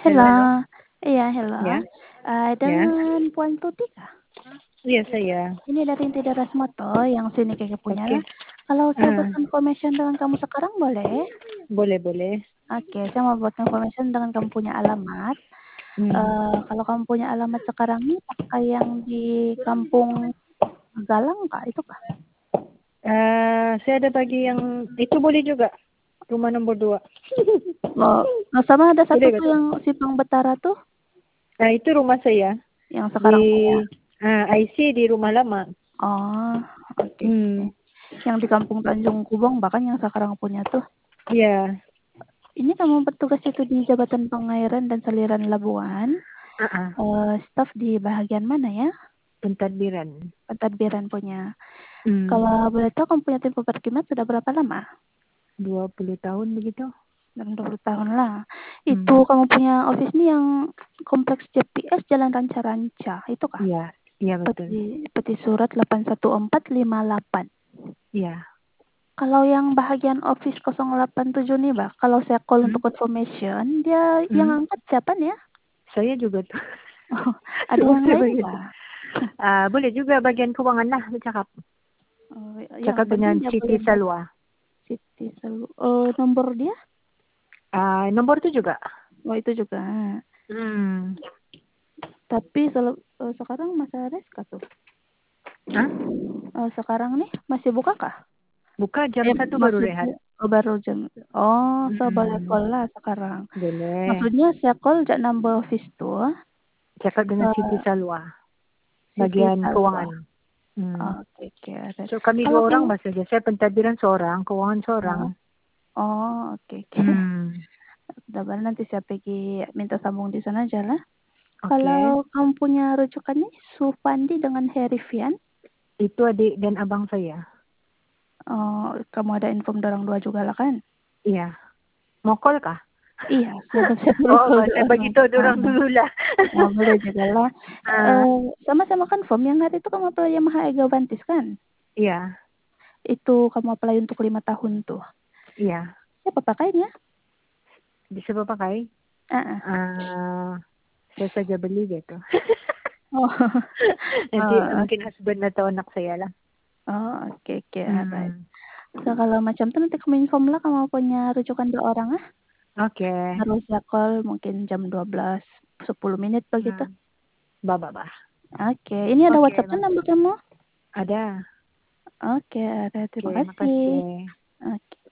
Halo Halo, halo. iya hello, Ya, ya. dengan Puan Tuti kah? Iya saya. Ini dari Inti Daras Moto yang sini Keke punya Oke. lah. Kalau saya buat Ah, confirmation dengan kamu sekarang boleh? boleh boleh. Oke, saya mau buat confirmation dengan kamu punya alamat. Hmm. Kalau kamu punya alamat sekarang nih pakai yang di Kampung Galang kah? Itu kah? Saya ada bagi yang itu boleh juga. Rumah nomor 2. Oh, sama ada satu Boleh tuh betul. yang Simpang Betara tuh, Nah, itu rumah saya yang di sekarang punya. IC di rumah lama. Oh, oke. Hmm. Yang di Kampung Tanjung Kubong bahkan yang sekarang punya tuh. Iya. Ini kamu bertugas itu di Jabatan Pengairan dan Saliran Labuan. Ah, Staf di bahagian mana ya? pentadbiran. Pentadbiran punya. Hmm. Kalau boleh tahu kamu punya tempo perkimat sudah berapa lama? 20 tahun begitu. Dalam 20 tahun lah. Itu Hmm. kamu punya office ini yang Kompleks JPS Jalan Ranca-Ranca. Itu kah? Iya, iya betul. Peti surat 81458. Iya. Kalau yang bahagian office 087 nih, Mbak, kalau saya call Hmm. untuk confirmation, dia yang Hmm. angkat siapa nih ya? Saya juga tuh. Oh, ada Semua yang saya lain begitu. nggak? Boleh juga bagian keuangan lah bercakap. Oh, yang Cakap dengan penting dia Siti boleh Salwa. Siti selalu. Nomor dia? Nomor itu juga. Oh, itu juga. Hmm. Tapi sekarang masih ada kah tuh? Hah? Sekarang nih masih buka kah? Buka jam 1 baru rehat. Maksudnya baru jam. Oh, so boleh Hmm. call lah sekarang. Boleh. Maksudnya saya call jak number office tuh. Cakap dengan Siti eh, Salwa. Siti Bagian Salwa. keuangan. Hmm. Oke, oke. So kami Kalau 2 orang kamu, saja. Saya pentadbiran seorang, keuangan seorang. oke, oke. Hmm. Sabar nanti saya pergi minta sambung di sana aja lah. Oke. Kalau kamu punya rujukannya Supandi dengan Herifian, Itu adik dan abang saya. kamu ada inform dorong dua juga lah kan? Iya. Mau call kah? Iya, saya boleh Oh, call saya dorang. bagi tahu orang dulu lah. Boleh juga lah. Ah, Sama-sama confirm yang hari itu kamu apply Yamaha Ega Vantis kan? iya, Itu kamu apply untuk 5 tahun tuh. iya. Siapa pakainya? Bisa pakai? Ah, ah. Saya saja beli gitu. Oh, Nanti oh, mungkin husband atau anak saya lah. oke, oke, alright. Hmm. So, kalau macam tuh nanti kamu inform lah kamu punya rujukan 2 orang ah. Oke. Harus ya call mungkin jam 12, 10 menit begitu. Hmm. Bah. Oke, ini ada Oke, WhatsApp kan nomor kamu? ada. Oke, ada. Oke, Terima kasih. makasih. Oke.